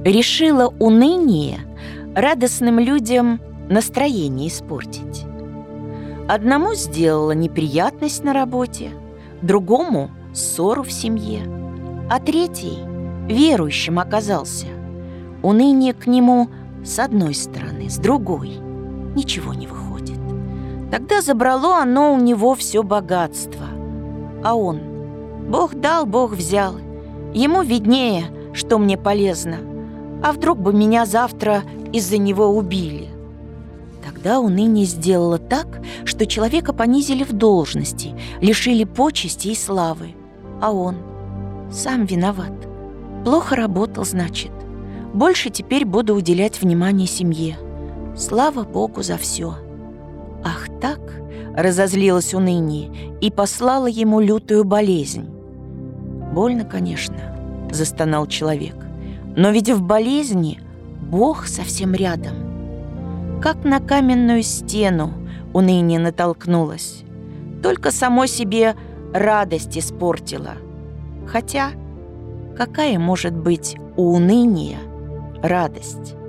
Решило уныние радостным людям настроение испортить. Одному сделала неприятность на работе, другому – ссору в семье, а третий верующим оказался. Уныние к нему с одной стороны, с другой ничего не выходит. Тогда забрало оно у него все богатство. А он: Бог дал, Бог взял. Ему виднее, что мне полезно. А вдруг бы меня завтра из-за него убили? Тогда уныние сделало так, что человека понизили в должности, лишили почести и славы. А он сам виноват. Плохо работал, значит. Больше теперь буду уделять внимание семье. Слава Богу за все. Ах так, разозлилось уныние и послало ему лютую болезнь. Больно, конечно, застонал человек. Но ведь в болезни Бог совсем рядом. Как на каменную стену уныние натолкнулось. Только само себе радость испортила. Хотя какая может быть у уныния радость?